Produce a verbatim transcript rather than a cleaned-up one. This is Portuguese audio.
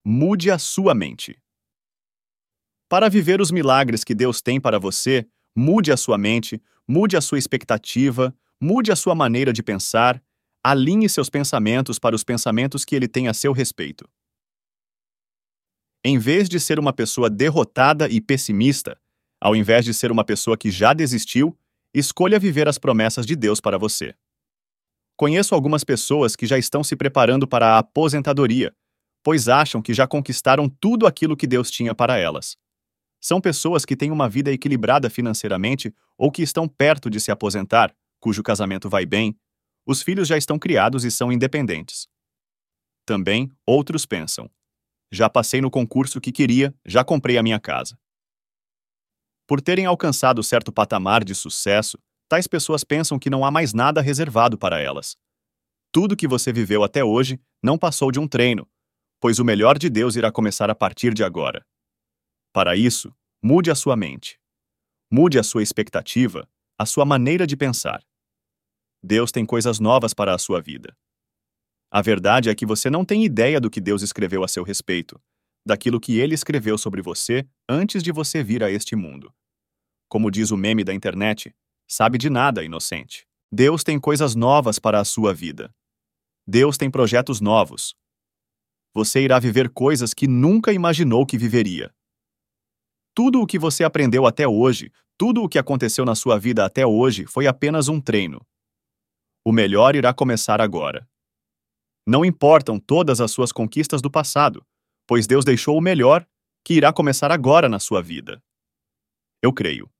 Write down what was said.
mude a sua mente. Para viver os milagres que Deus tem para você, mude a sua mente, mude a sua expectativa, mude a sua maneira de pensar, alinhe seus pensamentos para os pensamentos que Ele tem a seu respeito. Em vez de ser uma pessoa derrotada e pessimista, ao invés de ser uma pessoa que já desistiu, escolha viver as promessas de Deus para você. Conheço algumas pessoas que já estão se preparando para a aposentadoria, pois acham que já conquistaram tudo aquilo que Deus tinha para elas. São pessoas que têm uma vida equilibrada financeiramente ou que estão perto de se aposentar, cujo casamento vai bem, os filhos já estão criados e são independentes. Também, outros pensam: já passei no concurso que queria, já comprei a minha casa. Por terem alcançado certo patamar de sucesso, tais pessoas pensam que não há mais nada reservado para elas. Tudo que você viveu até hoje não passou de um treino, pois o melhor de Deus irá começar a partir de agora. Para isso, mude a sua mente. Mude a sua expectativa, a sua maneira de pensar. Deus tem coisas novas para a sua vida. A verdade é que você não tem ideia do que Deus escreveu a seu respeito, daquilo que Ele escreveu sobre você antes de você vir a este mundo. Como diz o meme da internet, sabe de nada, inocente. Deus tem coisas novas para a sua vida. Deus tem projetos novos. Você irá viver coisas que nunca imaginou que viveria. Tudo o que você aprendeu até hoje, tudo o que aconteceu na sua vida até hoje foi apenas um treino. O melhor irá começar agora. Não importam todas as suas conquistas do passado, pois Deus deixou o melhor, que irá começar agora na sua vida. Eu creio.